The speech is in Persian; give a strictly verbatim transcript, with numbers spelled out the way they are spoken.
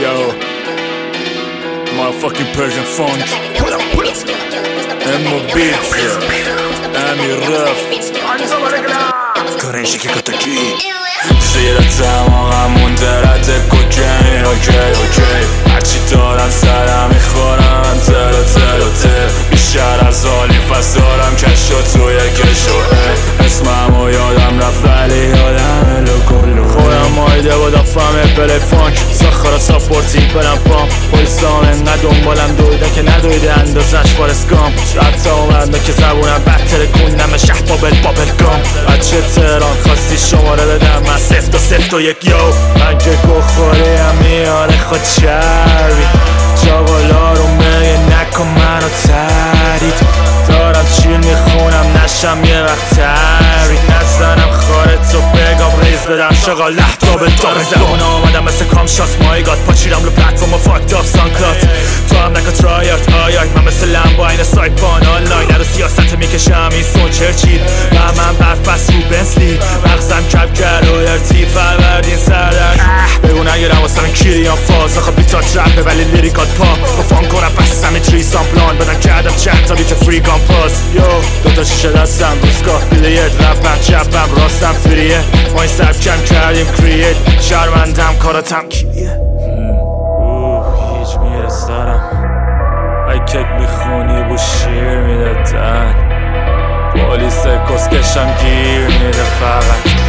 Yo, motherfucking Persian funk. Pull up, pull up. Emo beats, Emi rap. کارنشی که کتاکی زیرتم آقا مندرده کوکین. اوکی اوکی هرچی دارم سرم میخورم تر و تر و تر. بیشتر از حالی فست دارم کش و توی کشوه. اسمم و یادم رفت ولی یادم الو کلو. خودم مایده و دافمه پلی فانک ساخارا ساپورتی برم پام. پولیسام انقدر دنبالم دویده که ندویده اندازش فارسکام. ربطه اومده که زبونم بدتر کندم شه بابل بابل گام. بچه تهران خواستی شماره بدم من سفت و سفت و یک یو. من که گوخوری هم میاره خود چربی چاقالا رو میگه نکن منو ترید. دارم چیل میخونم نشم یه وقت ترید. نزنم خارت رو بگم ریز بدم شاقا لحتا به دار زبان آمدم مثل کام شاست مایگاد پاچیرم رو پلتفرم و فاکت آف سانکلات. تو هم نکا ترایارت آیای من مثل لمبا این سایپان آنلاین رو سیاست میکشم این سون چرچیل و من برفست رو بنسلی مغزم کب کرد و ارتی فروردین سردر. بگو نگیرم واسه من کیریان فاز آخه بیتا ترپه ولی لیریکات پا با فان کنم پس همین تریسان پلان بدن کردم چند تا بیت فریکان پاس. یو دوتا شیشه دستم روزگاه بیلیت رپم چپم راستم فریه. ما این سب کم کردیم کریت شرمندم کاراتم کیریه. اوه هیچ میرسارم ای کک میخونی بو شیر میدادن. پولیس کسکشم گیر میده فقط